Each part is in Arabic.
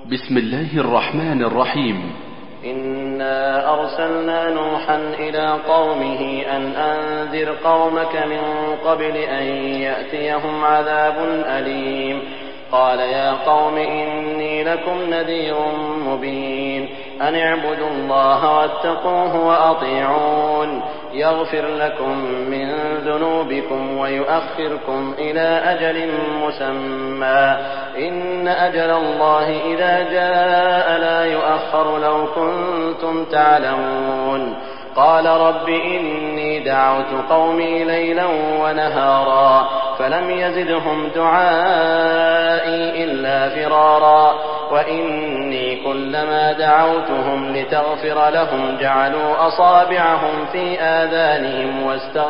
بسم الله الرحمن الرحيم. إنا أرسلنا نوحا إلى قومه أن أنذر قومك من قبل أن يأتيهم عذاب أليم. قال يا قوم إني لكم نذير مبين أن اعبدوا الله واتقوه وأطيعون يغفر لكم من ذنوبكم ويؤخركم إلى أجل مسمى إن أجل الله إذا جاء لا يؤخر لو كنتم تعلمون. قال رب إني دعوت قومي ليلا ونهارا فلم يزدهم دعائي إلا فرارا وإني كلما دعوتهم لتغفر لهم جعلوا أصابعهم في آذانهم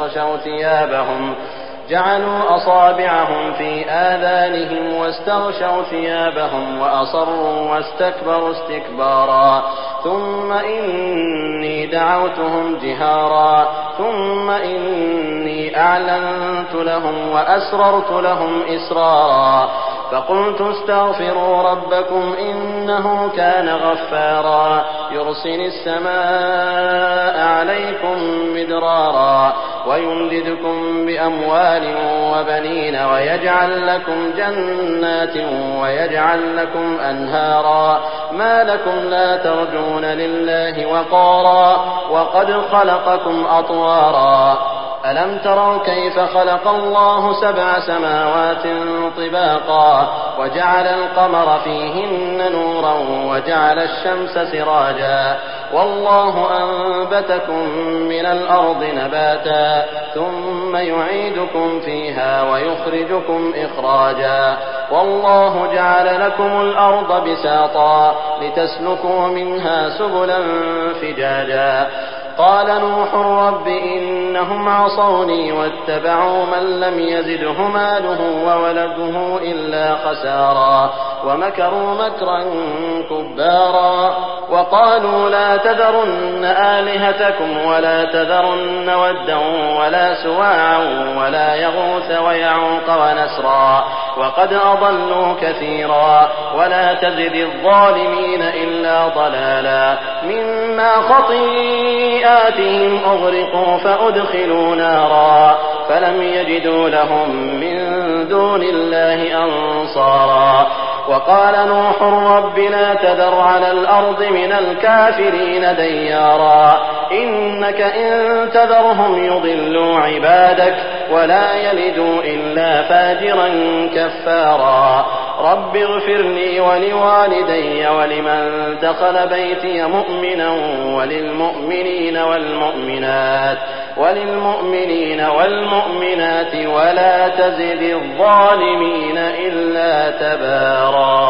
واستغشوا ثيابهم وأصروا واستكبروا استكبارا. ثم إني دعوتهم جهارا ثم إني أعلنت لهم وأسررت لهم إسرارا فقلت استغفروا ربكم إنه كان غفارا يرسل السماء عليكم مدرارا ويمددكم بأموال وبنين ويجعل لكم جنات ويجعل لكم أنهارا ما لكم لا ترجون لله وقارا وقد خلقكم أطوارا. ألم تروا كيف خلق الله 7 سماوات طباقا وجعل القمر فيهن نورا وجعل الشمس سراجا والله أنبتكم من الأرض نباتا ثم يعيدكم فيها ويخرجكم إخراجا والله جعل لكم الأرض بساطا لتسلكوا منها سبلا فجاجا. قال نوح رب إنهم عصوني واتبعوا من لم يزده ماله وولده إلا خسارا ومكروا مكرا كبارا وقالوا لا تذرن آلهتكم ولا تذرن ودا ولا سواعا ولا يغوث ويعوق ونسرا وقد أضلوا كثيرا ولا تزد الظالمين إلا ضلالا. مما خطيئاتهم أغرقوا فأدخلوا نارا فلم يجدوا لهم من دون الله أنصارا. وقال نوح رب لا تذر على الأرض من الكافرين ديارا إنك إن تذرهم يضلوا عبادك ولا يلدوا إلا فاجرا كفارا. رب اغفر لي ولوالدي ولمن دخل بيتي مؤمنا وللمؤمنين والمؤمنات ولا تزد الظالمين إلا تبارا.